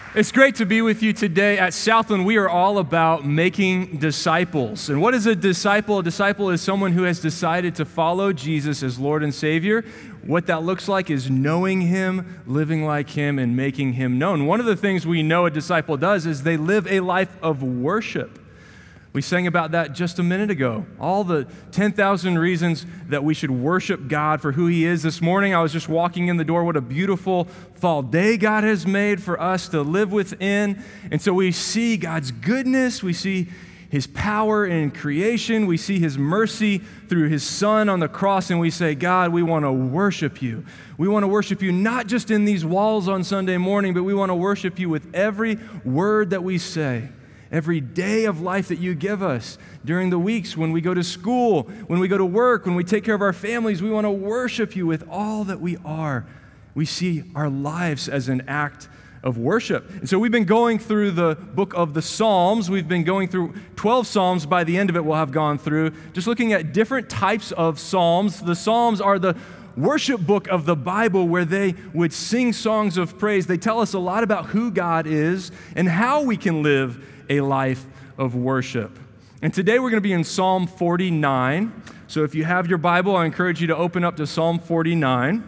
It's great to be with you today. At Southland, we are all about making disciples. And what is a disciple? A disciple is someone who has decided to follow Jesus as Lord and Savior. What that looks like is knowing Him, living like Him, and making Him known. One of the things we know a disciple does is they live a life of worship. We sang about that just a minute ago. All the 10,000 reasons that we should worship God for who He is. This morning, I was just walking in the door. What a beautiful fall day God has made for us to live within. And so we see God's goodness. We see His power in creation. We see His mercy through His Son on the cross. And we say, God, we want to worship You. We want to worship You not just in these walls on Sunday morning, but we want to worship You with every word that we say. Every day of life that You give us during the weeks when we go to school, when we go to work, when we take care of our families, we want to worship You with all that we are. We see our lives as an act of worship. And so we've been going through the book of the Psalms. We've been going through 12 Psalms. By the end of it, we'll have gone through just looking at different types of Psalms. The Psalms are the worship book of the Bible where they would sing songs of praise. They tell us a lot about who God is and how we can live a life of worship. And today we're going to be in Psalm 49. So if you have your Bible, I encourage you to open up to Psalm 49.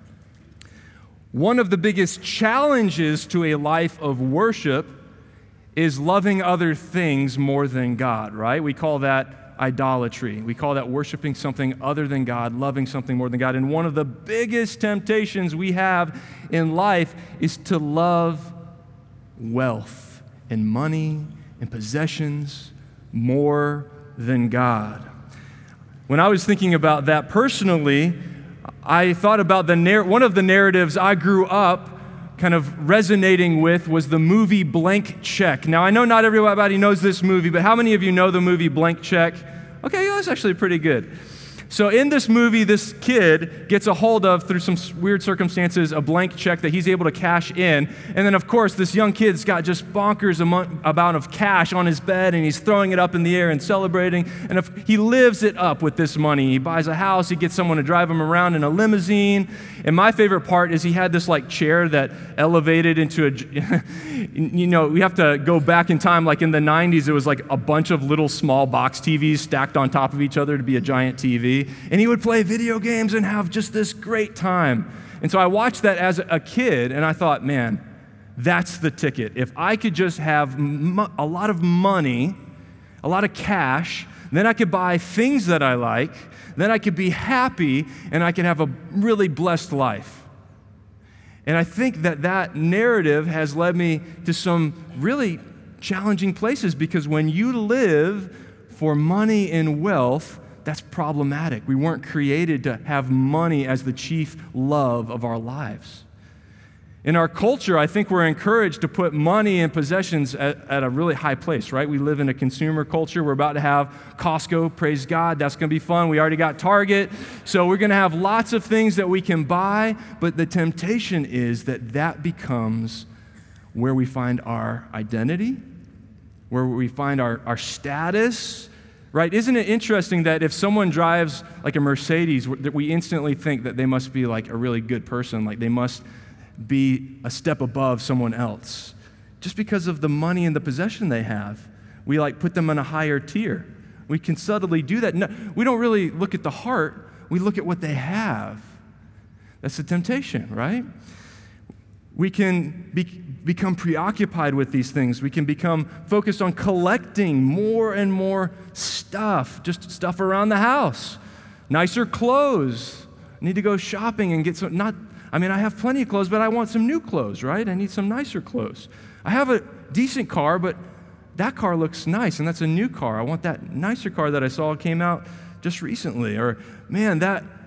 One of the biggest challenges to a life of worship is loving other things more than God, right? We call that idolatry. We call that worshiping something other than God, loving something more than God. And one of the biggest temptations we have in life is to love wealth and money and possessions more than God. When I was thinking about that personally, I thought about one of the narratives I grew up kind of resonating with was the movie Blank Check. Now, I know not everybody knows this movie, but how many of you know the movie Blank Check? Okay, that's actually pretty good. So in this movie, this kid gets a hold of, through some weird circumstances, a blank check that he's able to cash in. And then, of course, this young kid's got just bonkers amount of cash on his bed, and he's throwing it up in the air and celebrating. And if he lives it up with this money, he buys a house, he gets someone to drive him around in a limousine. And my favorite part is he had this chair that elevated into a, we have to go back in time. Like in the 90s, it was like a bunch of little small box TVs stacked on top of each other to be a giant TV. And he would play video games and have just this great time. And so I watched that as a kid, and I thought, man, that's the ticket. If I could just have a lot of money, a lot of cash, then I could buy things that I like, then I could be happy, and I could have a really blessed life. And I think that narrative has led me to some really challenging places, because when you live for money and wealth, that's problematic. We weren't created to have money as the chief love of our lives. In our culture, I think we're encouraged to put money and possessions at a really high place, right? We live in a consumer culture. We're about to have Costco, praise God. That's going to be fun. We already got Target. So we're going to have lots of things that we can buy, but the temptation is that becomes where we find our identity, where we find our status, right? Isn't it interesting that if someone drives like a Mercedes, that we instantly think that they must be like a really good person, like they must be a step above someone else. Just because of the money and the possession they have, we put them in a higher tier. We can subtly do that. No, we don't really look at the heart, we look at what they have. That's the temptation, right? We can become preoccupied with these things. We can become focused on collecting more and more stuff, just stuff around the house. Nicer clothes. I need to go shopping and get some, I have plenty of clothes, but I want some new clothes, right? I need some nicer clothes. I have a decent car, but that car looks nice, and that's a new car. I want that nicer car that I saw came out just recently. Or, man,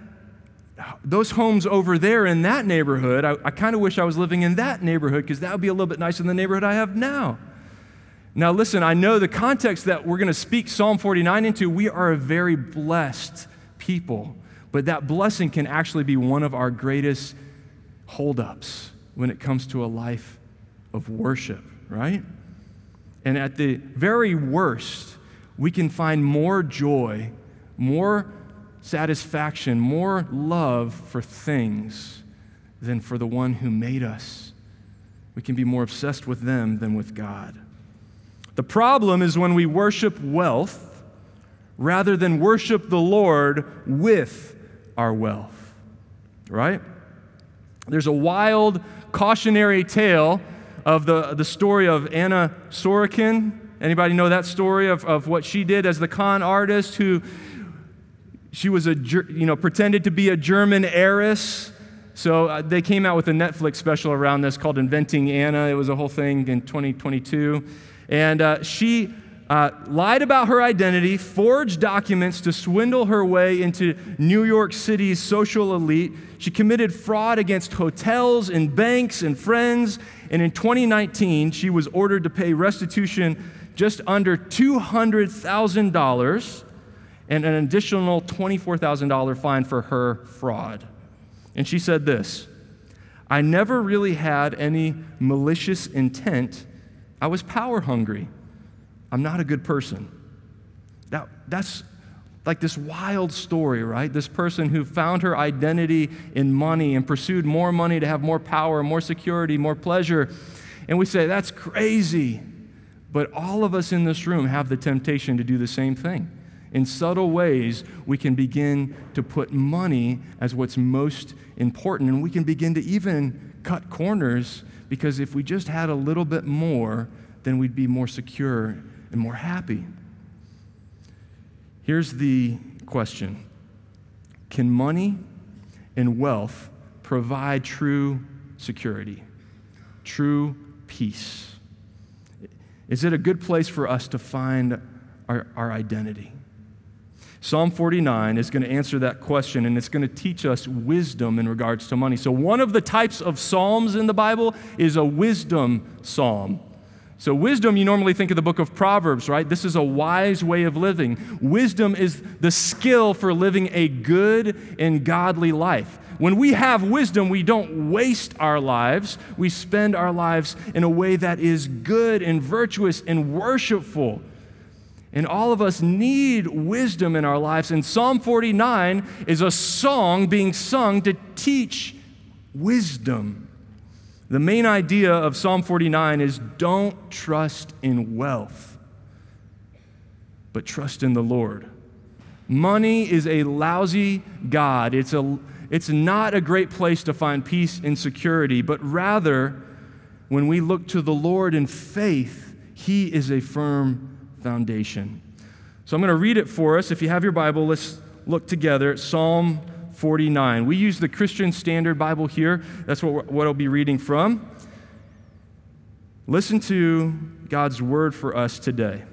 those homes over there in that neighborhood, I kind of wish I was living in that neighborhood, because that would be a little bit nicer than the neighborhood I have now. Now listen, I know the context that we're going to speak Psalm 49 into, we are a very blessed people, but that blessing can actually be one of our greatest holdups when it comes to a life of worship, right? And at the very worst, we can find more joy, more satisfaction, more love for things than for the one who made us We can be more obsessed with them than with God. The problem is when we worship wealth rather than worship the Lord with our wealth, right? There's a wild cautionary tale of the story of Anna Sorokin. Anybody know that story of what she did as the con artist who she was pretended to be a German heiress. So they came out with a Netflix special around this called Inventing Anna. It was a whole thing in 2022. And she lied about her identity, forged documents to swindle her way into New York City's social elite. She committed fraud against hotels and banks and friends. And in 2019, she was ordered to pay restitution just under $200,000 and an additional $24,000 fine for her fraud. And she said this, "I never really had any malicious intent. I was power hungry. I'm not a good person." That's like this wild story, right? This person who found her identity in money and pursued more money to have more power, more security, more pleasure. And we say, that's crazy. But all of us in this room have the temptation to do the same thing. In subtle ways, we can begin to put money as what's most important, and we can begin to even cut corners, because if we just had a little bit more, then we'd be more secure and more happy. Here's the question. Can money and wealth provide true security, true peace? Is it a good place for us to find our identity? Psalm 49 is going to answer that question, and it's going to teach us wisdom in regards to money. So one of the types of psalms in the Bible is a wisdom psalm. So wisdom, you normally think of the book of Proverbs, right? This is a wise way of living. Wisdom is the skill for living a good and godly life. When we have wisdom, we don't waste our lives. We spend our lives in a way that is good and virtuous and worshipful. And all of us need wisdom in our lives. And Psalm 49 is a song being sung to teach wisdom. The main idea of Psalm 49 is don't trust in wealth, but trust in the Lord. Money is a lousy god. It's not a great place to find peace and security, but rather, when we look to the Lord in faith, He is a firm foundation. So I'm going to read it for us. If you have your Bible, let's look together at Psalm 49. We use the Christian Standard Bible here. That's what I'll be reading from. Listen to God's word for us today.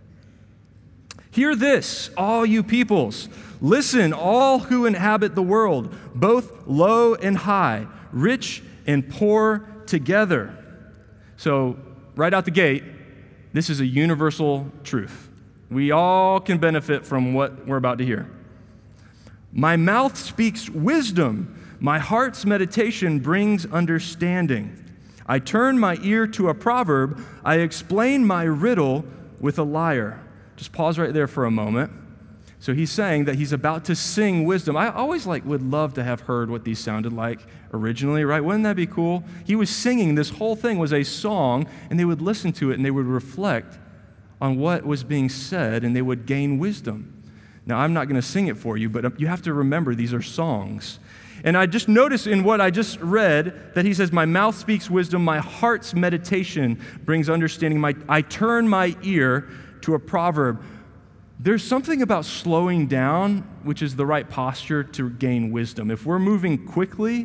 "Hear this, all you peoples. Listen, all who inhabit the world, both low and high, rich and poor together." So, right out the gate, this is a universal truth. We all can benefit from what we're about to hear. "My mouth speaks wisdom. My heart's meditation brings understanding. I turn my ear to a proverb. I explain my riddle with a lyre." Just pause right there for a moment. So he's saying that he's about to sing wisdom. I always would love to have heard what these sounded like originally, right? Wouldn't that be cool? He was singing, this whole thing was a song, and they would listen to it and they would reflect on what was being said, and they would gain wisdom. Now, I'm not going to sing it for you, but you have to remember these are songs. And I just noticed in what I just read that he says, "My mouth speaks wisdom, my heart's meditation brings understanding. I turn my ear to a proverb." There's something about slowing down, which is the right posture to gain wisdom. If we're moving quickly,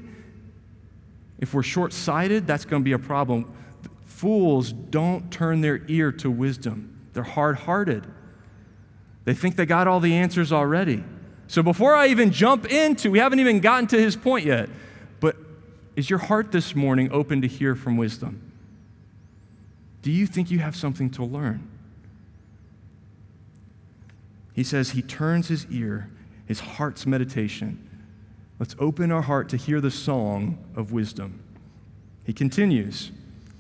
if we're short-sighted, that's going to be a problem. Fools don't turn their ear to wisdom. They're hard-hearted. They think they got all the answers already. So before I even jump into, we haven't even gotten to his point yet, but is your heart this morning open to hear from wisdom? Do you think you have something to learn? He says he turns his ear, his heart's meditation. Let's open our heart to hear the song of wisdom. He continues,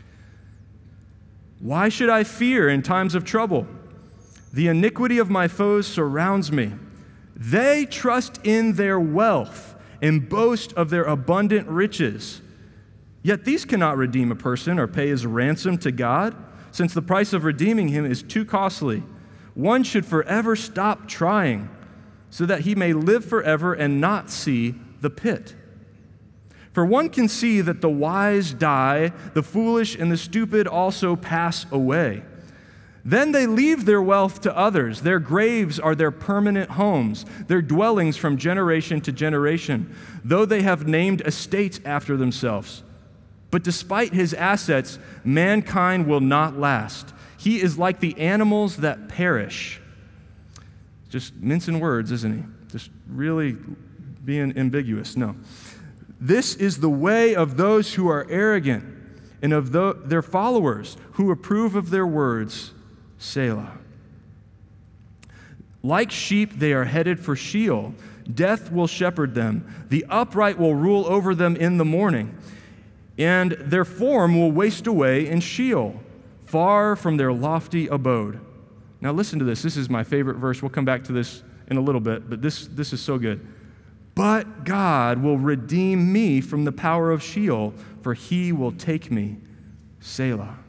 "Why should I fear in times of trouble? The iniquity of my foes surrounds me. They trust in their wealth and boast of their abundant riches. Yet these cannot redeem a person or pay his ransom to God, since the price of redeeming him is too costly. One should forever stop trying, so that he may live forever and not see the pit. For one can see that the wise die, the foolish and the stupid also pass away. Then they leave their wealth to others. Their graves are their permanent homes, their dwellings from generation to generation, though they have named estates after themselves. But despite his assets, mankind will not last. He is like the animals that perish. Just mincing words, isn't he? Just really being ambiguous. No. This is the way of those who are arrogant and of their followers who approve of their words. Selah. Like sheep, they are headed for Sheol. Death will shepherd them. The upright will rule over them in the morning, and their form will waste away in Sheol, far from their lofty abode. Now listen to this. This is my favorite verse. We'll come back to this in a little bit, but this is so good. But God will redeem me from the power of Sheol, for he will take me. Selah.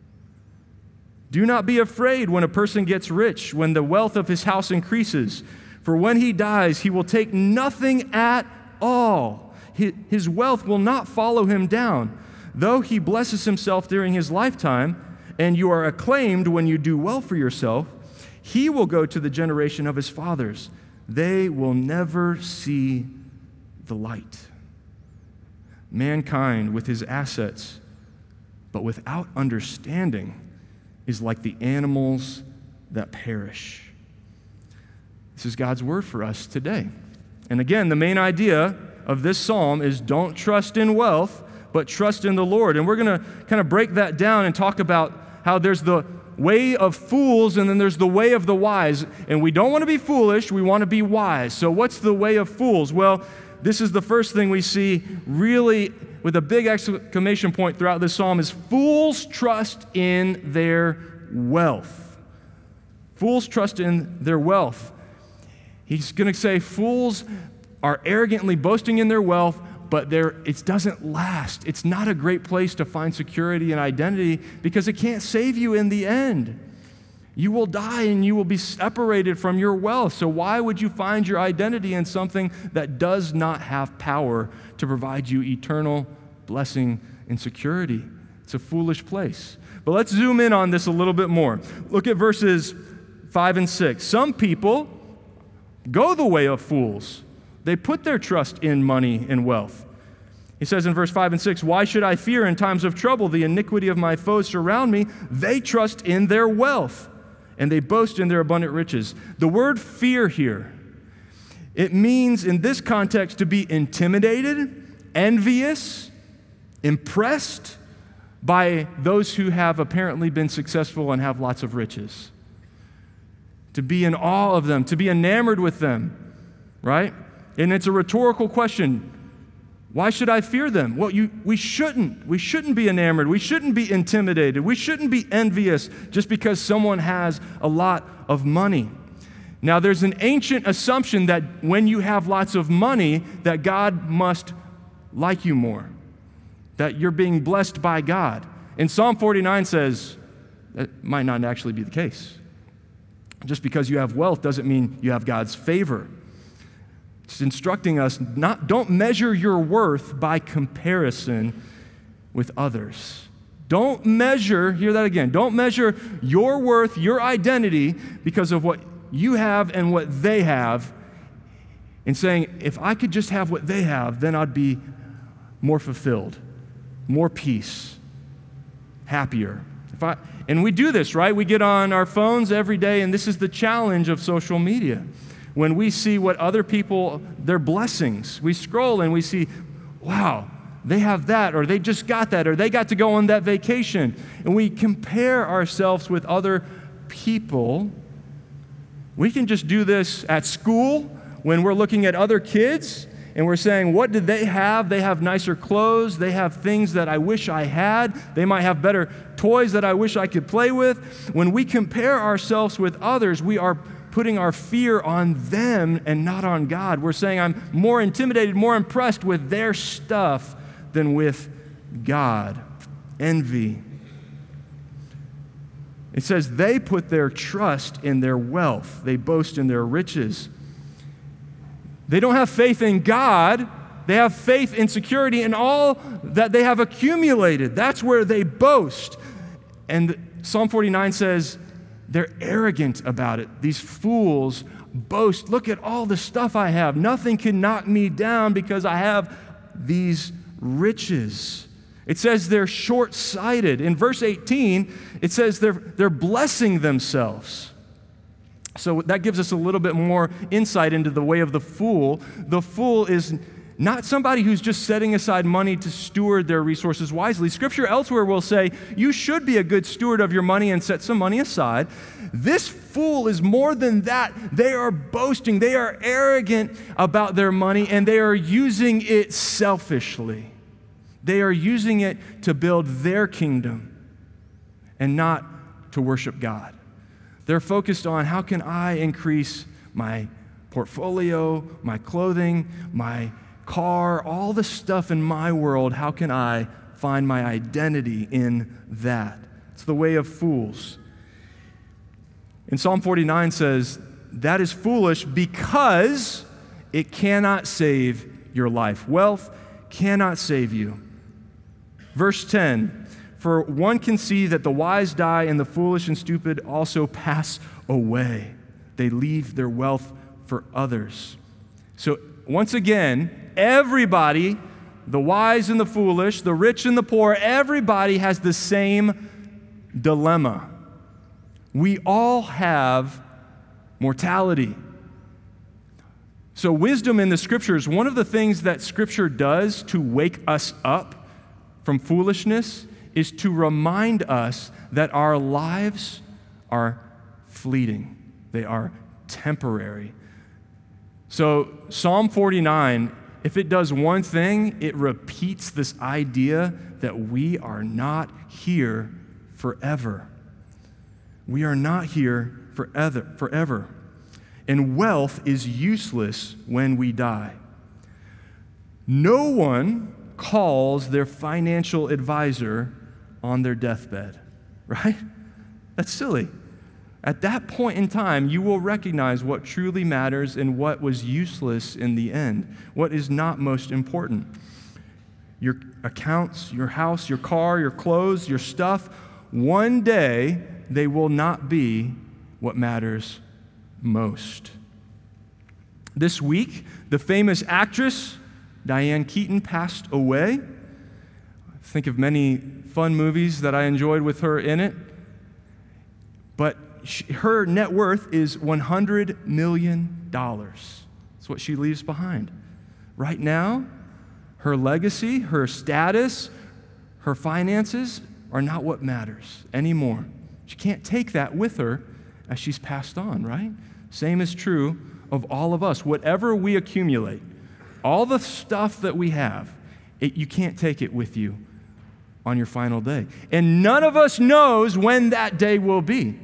Do not be afraid when a person gets rich, when the wealth of his house increases. For when he dies, he will take nothing at all. His wealth will not follow him down. Though he blesses himself during his lifetime, and you are acclaimed when you do well for yourself, he will go to the generation of his fathers. They will never see the light. Mankind with his assets, but without understanding, is like the animals that perish. This is God's word for us today. And again, the main idea of this psalm is don't trust in wealth, but trust in the Lord. And we're going to kind of break that down and talk about how there's the way of fools and then there's the way of the wise. And we don't want to be foolish, we want to be wise. So what's the way of fools? Well, this is the first thing we see really with a big exclamation point throughout this psalm is fools trust in their wealth. Fools trust in their wealth. He's going to say fools are arrogantly boasting in their wealth, but it doesn't last. It's not a great place to find security and identity because it can't save you in the end. You will die and you will be separated from your wealth. So why would you find your identity in something that does not have power to provide you eternal blessing and security? It's a foolish place. But let's zoom in on this a little bit more. Look at verses 5 and 6. Some people go the way of fools. They put their trust in money and wealth. He says in verse 5 and 6, why should I fear in times of trouble? The iniquity of my foes surround me. They trust in their wealth, and they boast in their abundant riches. The word fear here, it means in this context to be intimidated, envious, impressed by those who have apparently been successful and have lots of riches. To be in awe of them, to be enamored with them, right? And it's a rhetorical question. Why should I fear them? Well, we shouldn't. We shouldn't be enamored. We shouldn't be intimidated. We shouldn't be envious just because someone has a lot of money. Now, there's an ancient assumption that when you have lots of money, that God must like you more, that you're being blessed by God. And Psalm 49 says that might not actually be the case. Just because you have wealth doesn't mean you have God's favor. It's instructing us don't measure your worth by comparison with others. Don't measure, hear that again, don't measure your worth, your identity because of what you have and what they have, and saying, if I could just have what they have, then I'd be more fulfilled, more peace, happier. And we do this, right? We get on our phones every day, and this is the challenge of social media. When we see what other people, their blessings, we scroll and we see, wow, they have that, or they just got that, or they got to go on that vacation. And we compare ourselves with other people. We can just do this at school when we're looking at other kids and we're saying, what did they have? They have nicer clothes. They have things that I wish I had. They might have better toys that I wish I could play with. When we compare ourselves with others, we are putting our fear on them and not on God. We're saying I'm more intimidated, more impressed with their stuff than with God. Envy. It says they put their trust in their wealth. They boast in their riches. They don't have faith in God. They have faith in security in all that they have accumulated. That's where they boast. And Psalm 49 says they're arrogant about it. These fools boast. Look at all the stuff I have. Nothing can knock me down because I have these riches. It says they're short-sighted. In verse 18, it says they're blessing themselves. So that gives us a little bit more insight into the way of the fool. The fool is not somebody who's just setting aside money to steward their resources wisely. Scripture elsewhere will say, you should be a good steward of your money and set some money aside. This fool is more than that. They are boasting. They are arrogant about their money, and they are using it selfishly. They are using it to build their kingdom and not to worship God. They're focused on how can I increase my portfolio, my clothing, my car, all the stuff in my world. How can I find my identity in that? It's the way of fools. And Psalm 49 says, that is foolish because it cannot save your life. Wealth cannot save you. Verse 10, for one can see that the wise die and the foolish and stupid also pass away. They leave their wealth for others. So once again, everybody, the wise and the foolish, the rich and the poor, everybody has the same dilemma. We all have mortality. So wisdom in the Scriptures, one of the things that Scripture does to wake us up from foolishness is to remind us that our lives are fleeting. They are temporary. So Psalm 49, if it does one thing, it repeats this idea that we are not here forever. We are not here forever. And wealth is useless when we die. No one calls their financial advisor on their deathbed, right? That's silly. At that point in time, you will recognize what truly matters and what was useless in the end, what is not most important. Your accounts, your house, your car, your clothes, your stuff, one day they will not be what matters most. This week, the famous actress Diane Keaton passed away. Think of many fun movies that I enjoyed with her in it. But her net worth is $100 million. That's what she leaves behind. Right now, her legacy, her status, her finances are not what matters anymore. She can't take that with her as she's passed on, right? Same is true of all of us. Whatever we accumulate, all the stuff that we have, you can't take it with you on your final day. And none of us knows when that day will be.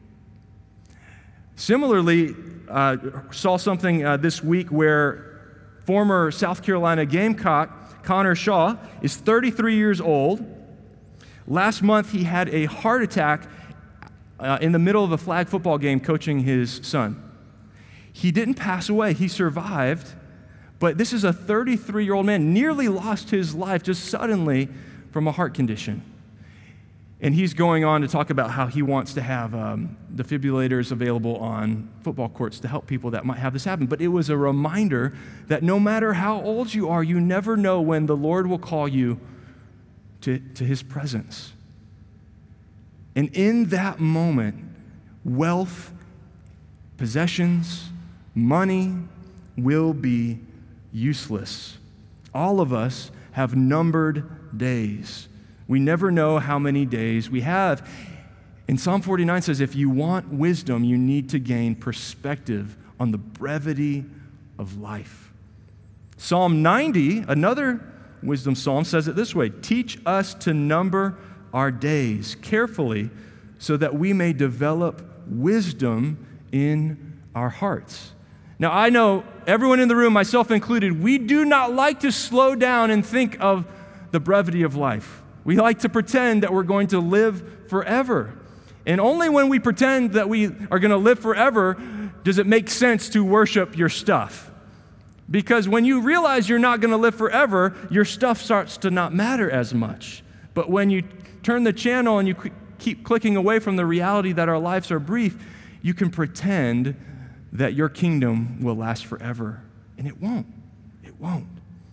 Similarly, saw something this week where former South Carolina Gamecock Connor Shaw is 33 years old. Last month, he had a heart attack in the middle of a flag football game coaching his son. He didn't pass away. He survived. But this is a 33-year-old man, nearly lost his life just suddenly from a heart condition. And he's going on to talk about how he wants to have defibrillators available on football courts to help people that might have this happen. But it was a reminder that no matter how old you are, you never know when the Lord will call you to his presence. And in that moment, wealth, possessions, money will be useless. All of us have numbered days. We never know how many days we have. And Psalm 49 says, if you want wisdom, you need to gain perspective on the brevity of life. Psalm 90, another wisdom psalm, says it this way: teach us to number our days carefully so that we may develop wisdom in our hearts. Now, I know everyone in the room, myself included, we do not like to slow down and think of the brevity of life. We like to pretend that we're going to live forever. And only when we pretend that we are going to live forever does it make sense to worship your stuff. Because when you realize you're not going to live forever, your stuff starts to not matter as much. But when you turn the channel and you keep clicking away from the reality that our lives are brief, you can pretend that your kingdom will last forever. And it won't. It won't.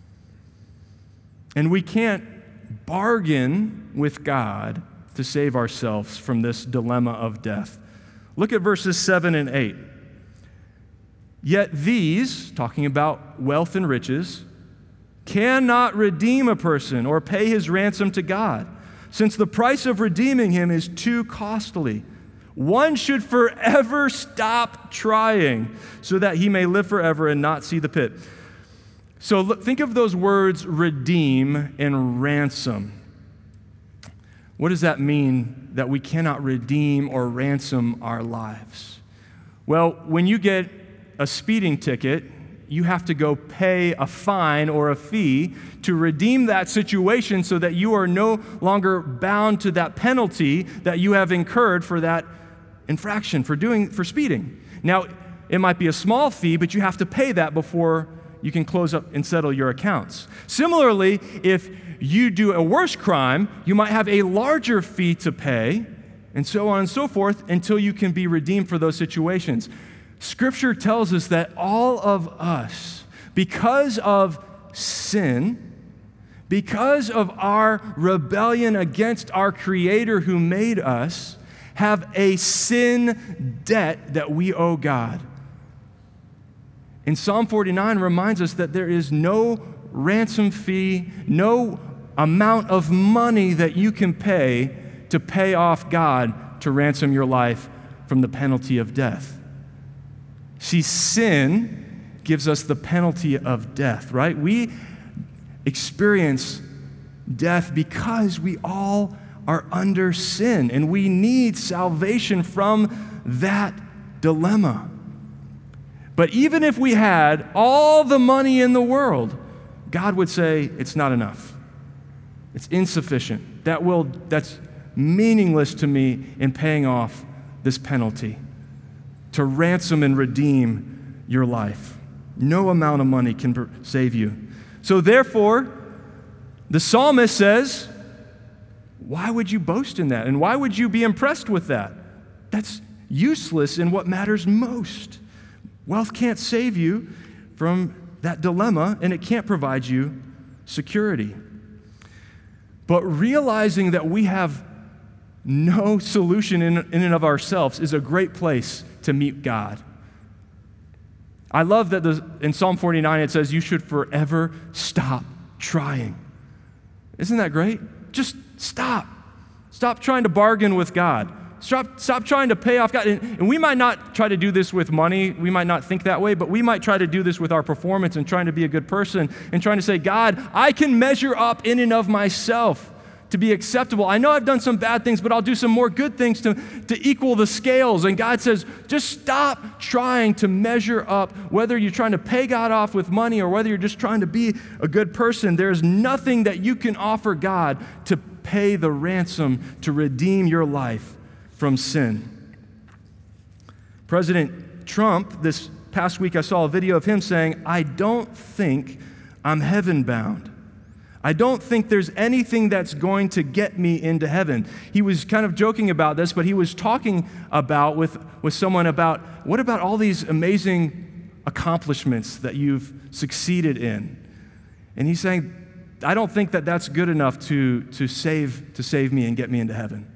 And we can't bargain with God to save ourselves from this dilemma of death. Look at verses 7 and 8. Yet these, talking about wealth and riches, cannot redeem a person or pay his ransom to God, since the price of redeeming him is too costly. One should forever stop trying so that he may live forever and not see the pit. So think of those words, redeem and ransom. What does that mean, that we cannot redeem or ransom our lives? Well, when you get a speeding ticket, you have to go pay a fine or a fee to redeem that situation so that you are no longer bound to that penalty that you have incurred for that infraction, for speeding. Now, it might be a small fee, but you have to pay that before you can close up and settle your accounts. Similarly, if you do a worse crime, you might have a larger fee to pay, and so on and so forth, until you can be redeemed for those situations. Scripture tells us that all of us, because of sin, because of our rebellion against our Creator who made us, have a sin debt that we owe God. And Psalm 49 reminds us that there is no ransom fee, no amount of money that you can pay to pay off God to ransom your life from the penalty of death. See, sin gives us the penalty of death, right? We experience death because we all are under sin, and we need salvation from that dilemma. But even if we had all the money in the world, God would say, it's not enough. It's insufficient. That's meaningless to me in paying off this penalty, to ransom and redeem your life. No amount of money can save you. So therefore, the psalmist says, why would you boast in that? And why would you be impressed with that? That's useless in what matters most. Wealth can't save you from that dilemma, and it can't provide you security. But realizing that we have no solution in and of ourselves is a great place to meet God. I love that in Psalm 49 it says, you should forever stop trying. Isn't that great? Just stop. Stop trying to bargain with God. Stop trying to pay off God. And we might not try to do this with money. We might not think that way, but we might try to do this with our performance and trying to be a good person and trying to say, God, I can measure up in and of myself to be acceptable. I know I've done some bad things, but I'll do some more good things to equal the scales. And God says, just stop trying to measure up, whether you're trying to pay God off with money or whether you're just trying to be a good person. There's nothing that you can offer God to pay the ransom to redeem your life from sin. President Trump, this past week I saw a video of him saying, I don't think I'm heaven bound. I don't think there's anything that's going to get me into heaven. He was kind of joking about this, but he was talking about with someone about, what about all these amazing accomplishments that you've succeeded in? And he's saying, I don't think that that's good enough to save me and get me into heaven.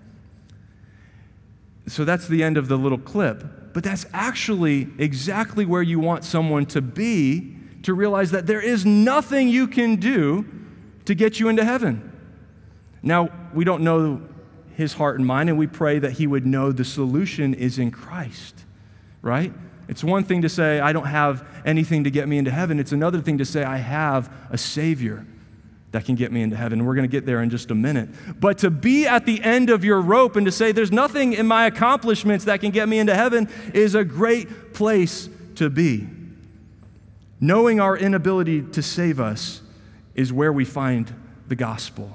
So that's the end of the little clip. But that's actually exactly where you want someone to be, to realize that there is nothing you can do to get you into heaven. Now, we don't know his heart and mind, and we pray that he would know the solution is in Christ, right? It's one thing to say, I don't have anything to get me into heaven. It's another thing to say, I have a Savior that can get me into heaven. We're going to get there in just a minute. But to be at the end of your rope and to say, there's nothing in my accomplishments that can get me into heaven is a great place to be. Knowing our inability to save us is where we find the gospel.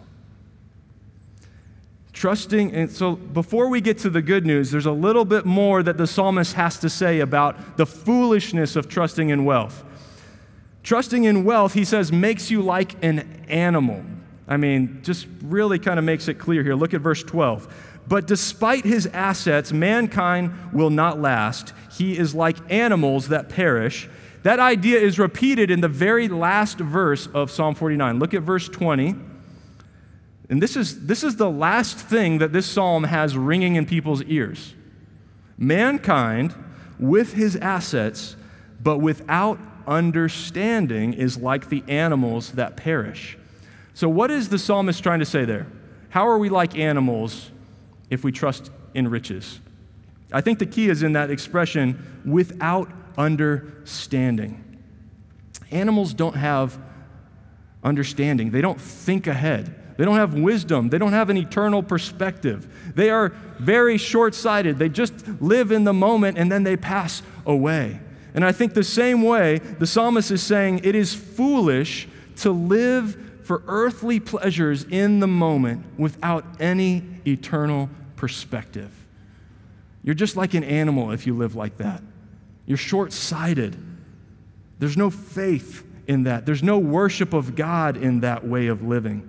Trusting, and so before we get to the good news, there's a little bit more that the psalmist has to say about the foolishness of trusting in wealth. Trusting in wealth, he says, makes you like an animal. I mean, just really kind of makes it clear here. Look at verse 12. But despite his assets, mankind will not last. He is like animals that perish. That idea is repeated in the very last verse of Psalm 49. Look at verse 20. And this is the last thing that this psalm has ringing in people's ears. Mankind, with his assets, but without understanding, is like the animals that perish. So what is the psalmist trying to say there? How are we like animals if we trust in riches? I think the key is in that expression, without understanding. Animals don't have understanding. They don't think ahead. They don't have wisdom. They don't have an eternal perspective. They are very short-sighted. They just live in the moment and then they pass away. And I think the same way, the psalmist is saying it is foolish to live for earthly pleasures in the moment without any eternal perspective. You're just like an animal if you live like that. You're short-sighted. There's no faith in that. There's no worship of God in that way of living.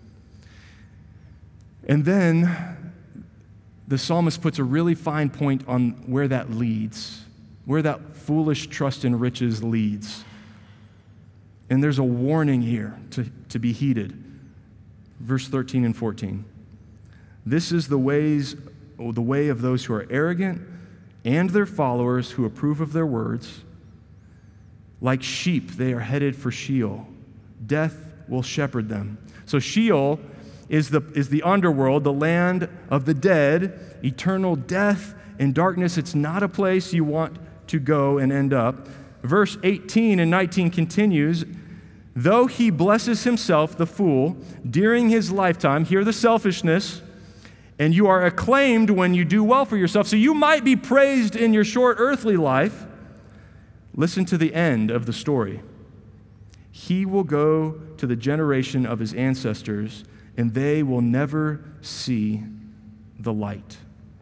And then the psalmist puts a really fine point on where that leads, where that foolish trust in riches leads. And there's a warning here to be heeded. Verse 13 and 14. This is the way of those who are arrogant and their followers who approve of their words. Like sheep, they are headed for Sheol. Death will shepherd them. So Sheol is the underworld, the land of the dead, eternal death and darkness. It's not a place you want to go and end up. Verse 18 and 19 continues, though he blesses himself, the fool, during his lifetime, hear the selfishness, and you are acclaimed when you do well for yourself. So you might be praised in your short earthly life. Listen to the end of the story. He will go to the generation of his ancestors, and they will never see the light.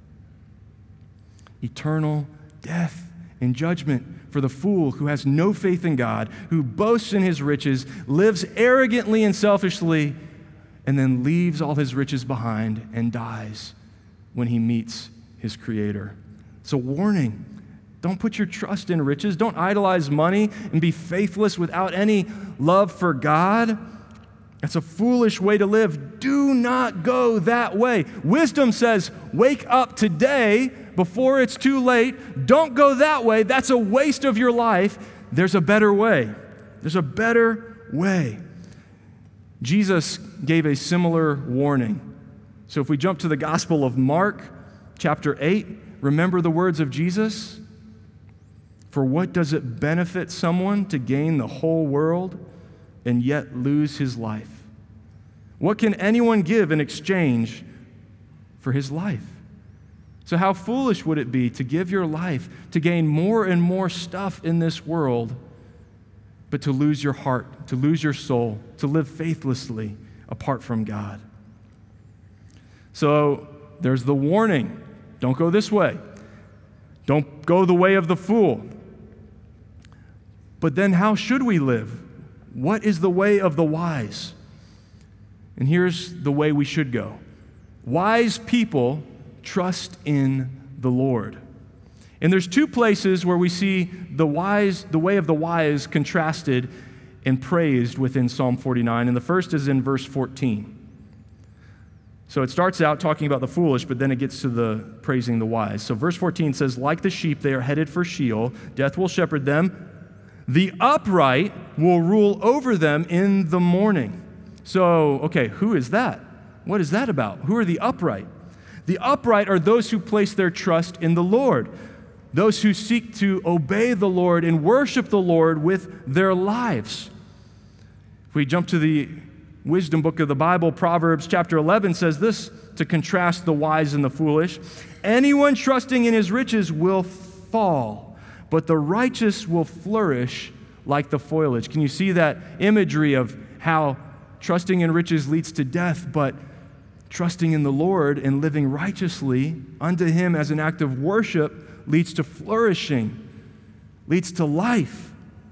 Eternal death and judgment for the fool who has no faith in God, who boasts in his riches, lives arrogantly and selfishly, and then leaves all his riches behind and dies when he meets his Creator. It's a warning. Don't put your trust in riches. Don't idolize money and be faithless without any love for God. That's a foolish way to live. Do not go that way. Wisdom says, wake up today before it's too late. Don't go that way. That's a waste of your life. There's a better way. There's a better way. Jesus gave a similar warning. So if we jump to the Gospel of Mark, chapter 8, remember the words of Jesus? For what does it benefit someone to gain the whole world and yet lose his life? What can anyone give in exchange for his life? So how foolish would it be to give your life to gain more and more stuff in this world, but to lose your heart, to lose your soul, to live faithlessly apart from God? So there's the warning. Don't go this way. Don't go the way of the fool. But then how should we live? What is the way of the wise? And here's the way we should go. Wise people trust in the Lord. And there's two places where we see the way of the wise contrasted and praised within Psalm 49. And the first is in verse 14. So it starts out talking about the foolish, but then it gets to the praising the wise. So verse 14 says, like the sheep, they are headed for Sheol. Death will shepherd them. The upright will rule over them in the morning. So, okay, who is that? What is that about? Who are the upright? The upright are those who place their trust in the Lord, those who seek to obey the Lord and worship the Lord with their lives. If we jump to the wisdom book of the Bible, Proverbs chapter 11 says this to contrast the wise and the foolish. Anyone trusting in his riches will fall, but the righteous will flourish like the foliage. Can you see that imagery of how trusting in riches leads to death, but trusting in the Lord and living righteously unto Him as an act of worship leads to flourishing, leads to life.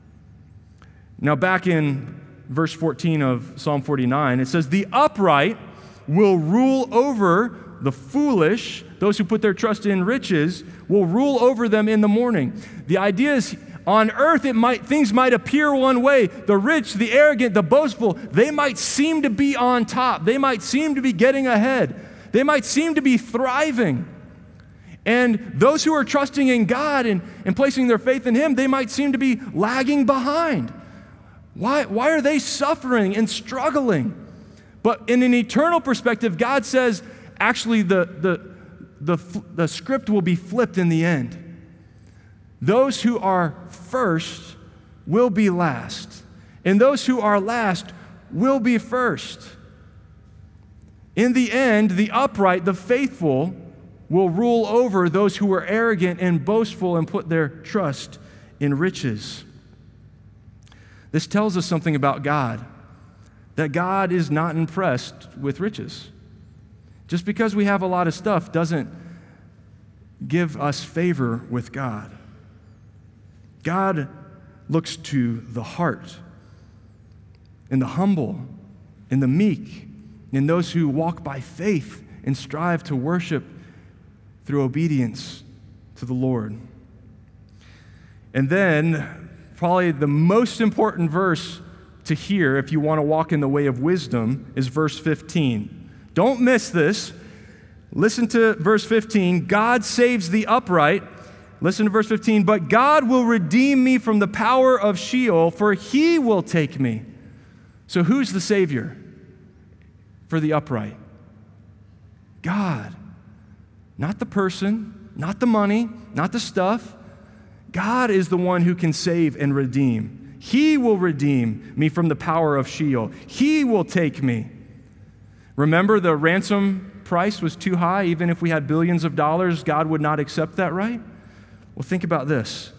Now, back in verse 14 of Psalm 49, it says, "The upright will rule over the foolish." Those who put their trust in riches will rule over them in the morning. The idea is, on earth, things might appear one way. The rich, the arrogant, the boastful, they might seem to be on top. They might seem to be getting ahead. They might seem to be thriving. And those who are trusting in God and placing their faith in Him, they might seem to be lagging behind. Why are they suffering and struggling? But in an eternal perspective, God says, actually, the script will be flipped in the end. Those who are first will be last, and those who are last will be first. In the end, the upright, the faithful, will rule over those who are arrogant and boastful and put their trust in riches. This tells us something about God, that God is not impressed with riches. Just because we have a lot of stuff doesn't give us favor with God. God looks to the heart and the humble and the meek and those who walk by faith and strive to worship through obedience to the Lord. And then, probably the most important verse to hear if you want to walk in the way of wisdom is verse 15. Don't miss this. Listen to verse 15. God saves the upright. Listen to verse 15. But God will redeem me from the power of Sheol, for He will take me. So who's the Savior for the upright? God. Not the person, not the money, not the stuff. God is the one who can save and redeem. He will redeem me from the power of Sheol. He will take me. Remember, the ransom price was too high. Even if we had billions of dollars, God would not accept that, right? Well, think about this.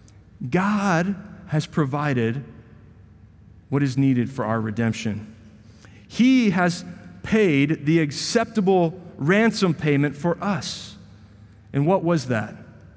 God has provided what is needed for our redemption. He has paid the acceptable ransom payment for us. And what was that?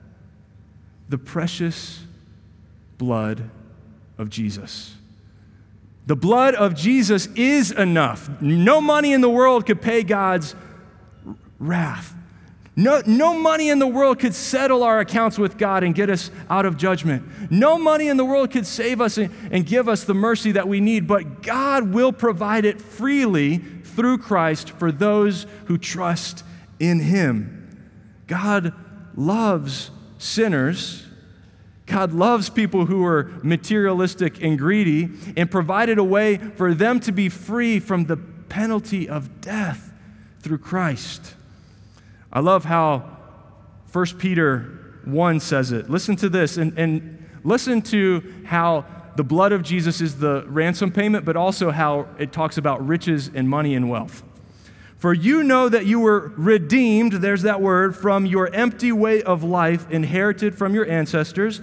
The precious blood of Jesus. The blood of Jesus is enough. No money in the world could pay God's wrath. No money in the world could settle our accounts with God and get us out of judgment. No money in the world could save us and give us the mercy that we need, but God will provide it freely through Christ for those who trust in Him. God loves sinners. God loves people who are materialistic and greedy, and provided a way for them to be free from the penalty of death through Christ. I love how 1 Peter 1 says it. Listen to this, and listen to how the blood of Jesus is the ransom payment, but also how it talks about riches and money and wealth. For you know that you were redeemed, there's that word, from your empty way of life inherited from your ancestors,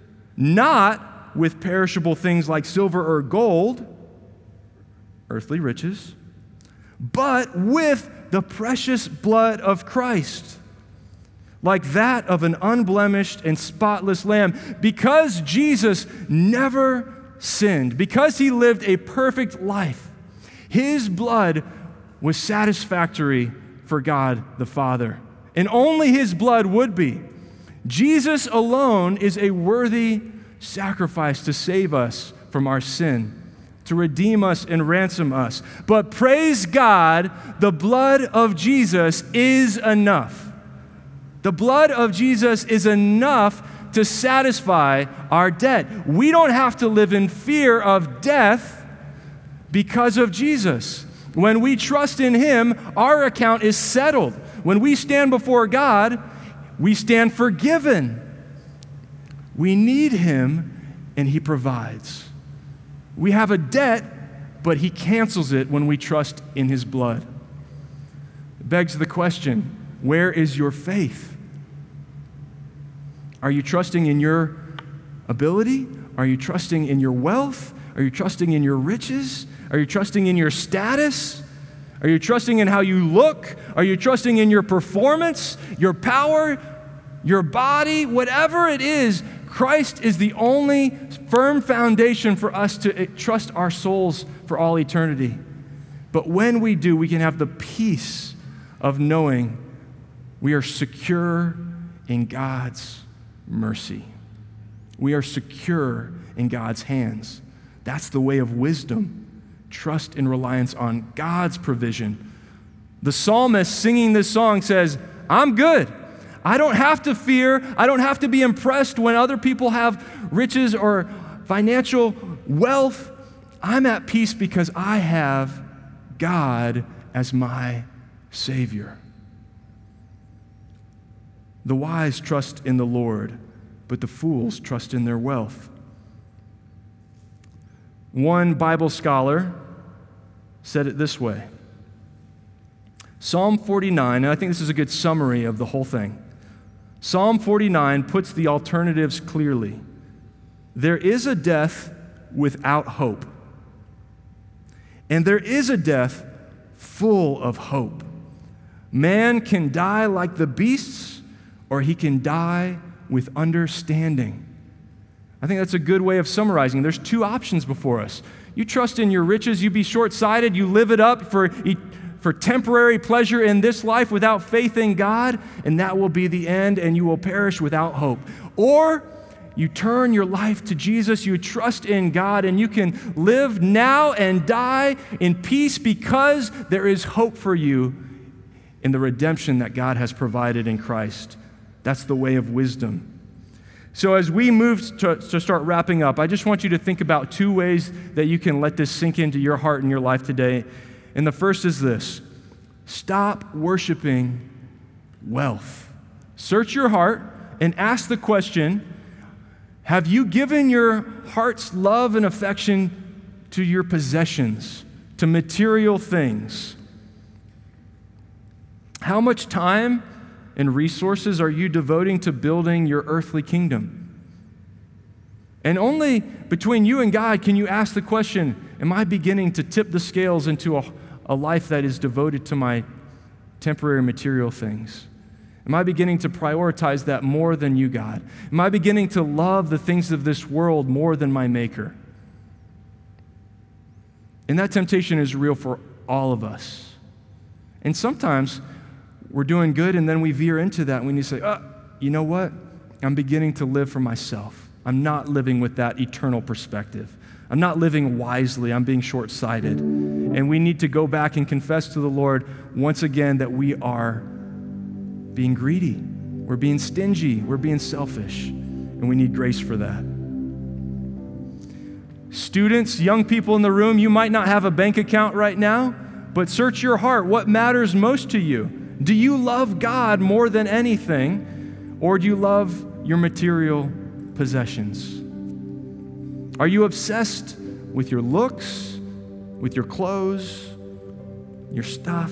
not with perishable things like silver or gold, earthly riches, but with the precious blood of Christ, like that of an unblemished and spotless lamb. Because Jesus never sinned, because He lived a perfect life, His blood was satisfactory for God the Father. And only His blood would be. Jesus alone is a worthy sacrifice to save us from our sin, to redeem us and ransom us. But praise God, the blood of Jesus is enough. The blood of Jesus is enough to satisfy our debt. We don't have to live in fear of death because of Jesus. When we trust in Him, our account is settled. When we stand before God, we stand forgiven. We need Him, and He provides. We have a debt, but He cancels it when we trust in His blood. It begs the question, where is your faith? Are you trusting in your ability? Are you trusting in your wealth? Are you trusting in your riches? Are you trusting in your status? Are you trusting in how you look? Are you trusting in your performance, your power, your body? Whatever it is, Christ is the only firm foundation for us to trust our souls for all eternity. But when we do, we can have the peace of knowing we are secure in God's mercy. We are secure in God's hands. That's the way of wisdom. Trust and reliance on God's provision. The psalmist singing this song says, I'm good. I don't have to fear. I don't have to be impressed when other people have riches or financial wealth. I'm at peace because I have God as my Savior. The wise trust in the Lord, but the fools trust in their wealth. One Bible scholar said it this way. Psalm 49, and I think this is a good summary of the whole thing. Psalm 49 puts the alternatives clearly. There is a death without hope, and there is a death full of hope. Man can die like the beasts, or he can die with understanding. I think that's a good way of summarizing. There's two options before us. You trust in your riches, you be short-sighted, you live it up for temporary pleasure in this life without faith in God, and that will be the end, and you will perish without hope. Or you turn your life to Jesus, you trust in God, and you can live now and die in peace because there is hope for you in the redemption that God has provided in Christ. That's the way of wisdom. So as we move to start wrapping up, I just want you to think about two ways that you can let this sink into your heart and your life today. And the first is this: stop worshiping wealth. Search your heart and ask the question, have you given your heart's love and affection to your possessions, to material things? How much time and resources are you devoting to building your earthly kingdom? And only between you and God can you ask the question, am I beginning to tip the scales into a life that is devoted to my temporary material things? Am I beginning to prioritize that more than you, God? Am I beginning to love the things of this world more than my Maker? And that temptation is real for all of us. And sometimes we're doing good, and then we veer into that, and we need to say, you know what? I'm beginning to live for myself. I'm not living with that eternal perspective. I'm not living wisely. I'm being short-sighted. And we need to go back and confess to the Lord once again that we are being greedy. We're being stingy. We're being selfish. And we need grace for that. Students, young people in the room, you might not have a bank account right now, but search your heart. What matters most to you? Do you love God more than anything, or do you love your material possessions? Are you obsessed with your looks, with your clothes, your stuff?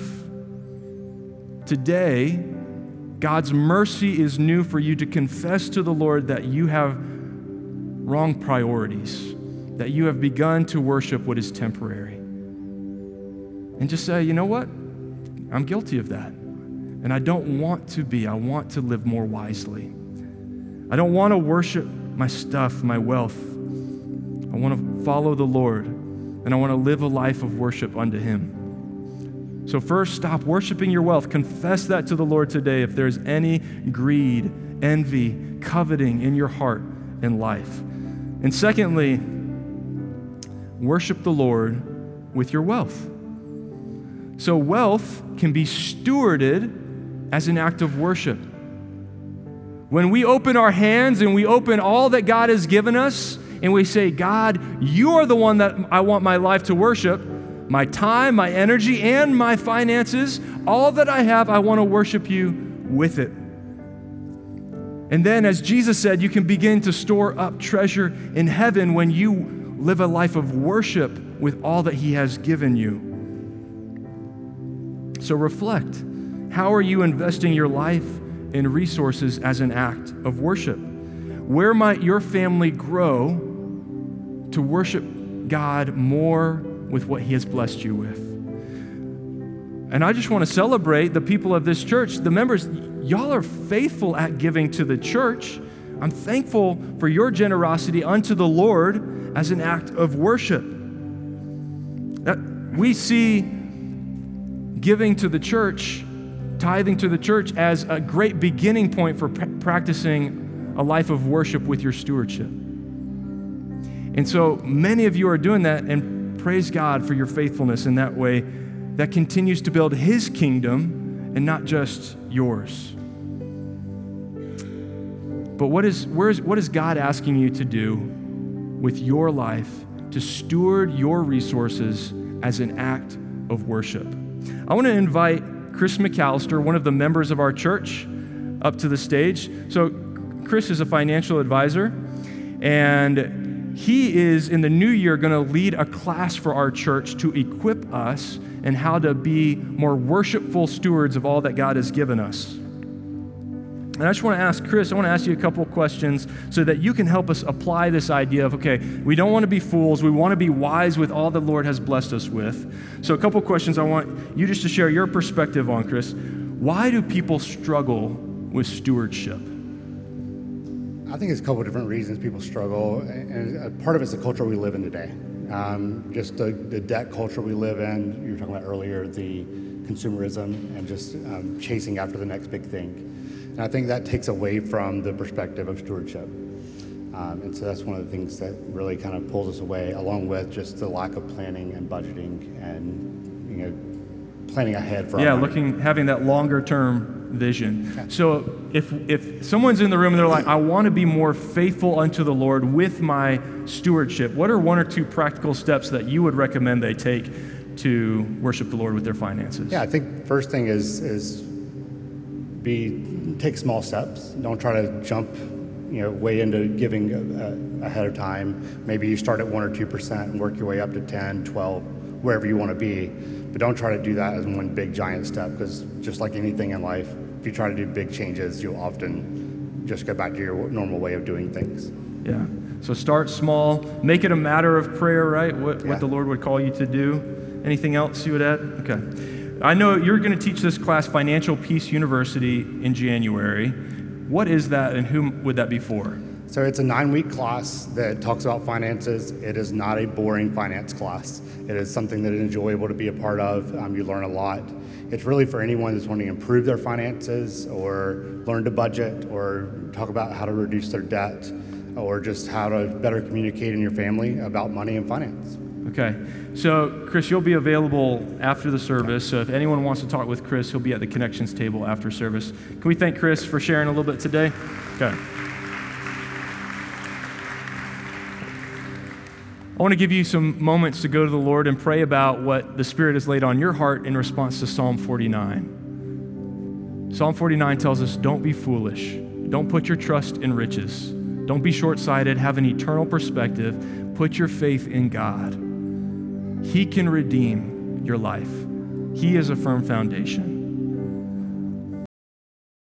Today, God's mercy is new for you to confess to the Lord that you have wrong priorities, that you have begun to worship what is temporary. And just say, you know what? I'm guilty of that. And I don't want to be. I want to live more wisely. I don't want to worship my stuff, my wealth. I want to follow the Lord, and I want to live a life of worship unto Him. So first, stop worshiping your wealth. Confess that to the Lord today if there's any greed, envy, coveting in your heart and life. And secondly, worship the Lord with your wealth. So wealth can be stewarded as an act of worship. When we open our hands and we open all that God has given us and we say, God, you are the one that I want my life to worship, my time, my energy, and my finances, all that I have, I want to worship you with it. And then, as Jesus said, you can begin to store up treasure in heaven when you live a life of worship with all that He has given you. So reflect. How are you investing your life and resources as an act of worship? Where might your family grow to worship God more with what he has blessed you with. And I just want to celebrate the people of this church, the members. Y'all are faithful at giving to the church. I'm thankful for your generosity unto the Lord as an act of worship. We see giving to the church, tithing to the church, as a great beginning point for practicing a life of worship with your stewardship. And so many of you are doing that, and praise God for your faithfulness in that way that continues to build his kingdom and not just yours. But what is God asking you to do with your life to steward your resources as an act of worship? I want to invite Chris McAllister, one of the members of our church, up to the stage. So Chris is a financial advisor, and he is in the new year going to lead a class for our church to equip us in how to be more worshipful stewards of all that God has given us. And I just want to ask Chris, I want to ask you a couple of questions so that you can help us apply this idea of, okay, we don't want to be fools. We want to be wise with all the Lord has blessed us with. So a couple of questions I want you just to share your perspective on, Chris. Why do people struggle with stewardship? I think it's a couple of different reasons people struggle. And part of it's the culture we live in today. Just the debt culture we live in. You were talking about earlier, the consumerism and just chasing after the next big thing. And I think that takes away from the perspective of stewardship. And so that's one of the things that really kind of pulls us away, along with just the lack of planning and budgeting and, planning ahead for our money. Having that longer term vision. Yeah. So if someone's in the room and they're like, I want to be more faithful unto the Lord with my stewardship, what are one or two practical steps that you would recommend they take to worship the Lord with their finances? Yeah, I think first thing is take small steps. Don't try to jump, way into giving ahead of time. Maybe you start at 1 or 2% and work your way up to 10, 12, wherever you want to be. But don't try to do that as one big giant step, because just like anything in life, if you try to do big changes, you'll often just go back to your normal way of doing things. Yeah. So start small. Make it a matter of prayer, right? What the Lord would call you to do. Anything else you would add? Okay. I know you're going to teach this class, Financial Peace University, in January. What is that, and whom would that be for? So it's a 9-week class that talks about finances. It is not a boring finance class. It is something that is enjoyable to be a part of. You learn a lot. It's really for anyone that's wanting to improve their finances or learn to budget or talk about how to reduce their debt or just how to better communicate in your family about money and finance. Okay. So, Chris, you'll be available after the service. So if anyone wants to talk with Chris, he'll be at the connections table after service. Can we thank Chris for sharing a little bit today? Okay. I want to give you some moments to go to the Lord and pray about what the Spirit has laid on your heart in response to Psalm 49. Psalm 49 tells us, don't be foolish. Don't put your trust in riches. Don't be short-sighted. Have an eternal perspective. Put your faith in God. He can redeem your life. He is a firm foundation.